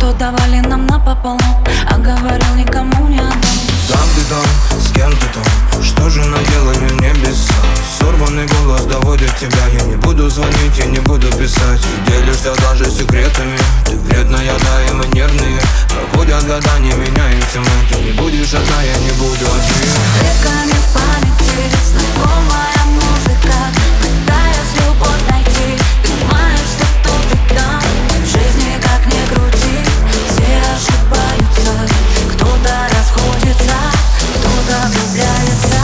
что давали нам напополам, а говорил, никому не отдам. Там ты там, с кем ты там, что же наделали небеса? Сорванный голос доводит тебя, я не буду звонить, я не буду писать. Делишься даже секретами, ты вредная, да, и мы нервные. Проходят года, не меняемся мы, ты не будешь одна, я не буду один. Реками в памяти знакомая музыка, пытаясь любовь найти. Ты понимаешь, что тут и там в жизни как ни крути, все ошибаются, кто-то расходится, кто-то влюбляется.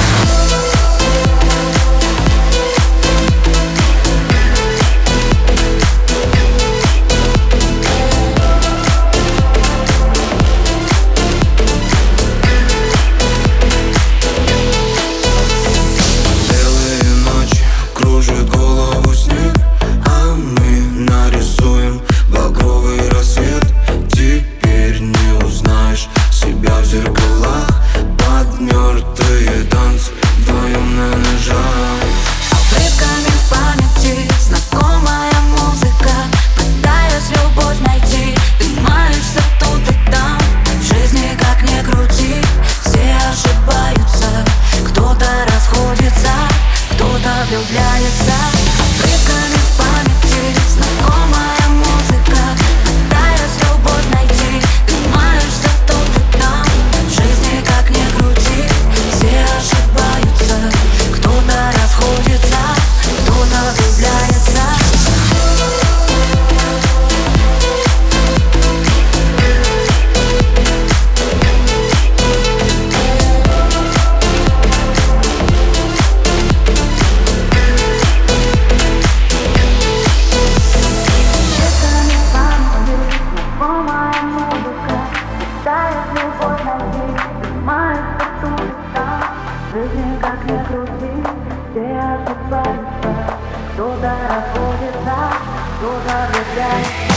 Кружит голову снег, а мы нарисуем багровый рассвет. Теперь не узнаешь себя в зеркалах, под мертвые танцы вдвоем на ножах. Обрывками в памяти знакомая музыка, пытаясь любовь найти. Ты маешься тут и там, в жизни как ни крути, все ошибаются, кто-то расходится, кто-то влюбляется. Обрывками в памяти знакомая музыка, пытаясь любовь найти. Ты маешься тут и там, в жизни как ни крути, все ошибаются, кто-то расходится, кто-то влюбляется. Жизнь как ни крути, все ошибаются, кто-то расходится, кто-то влюбляется.